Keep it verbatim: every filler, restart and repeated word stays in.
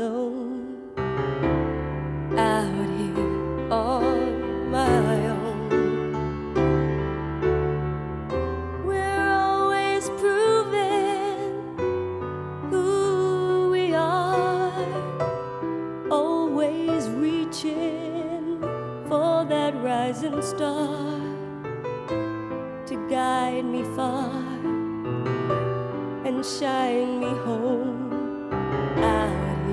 alone, out here on my own. We're always proving who we are, always reaching for that rising star to guide me far and shine me home.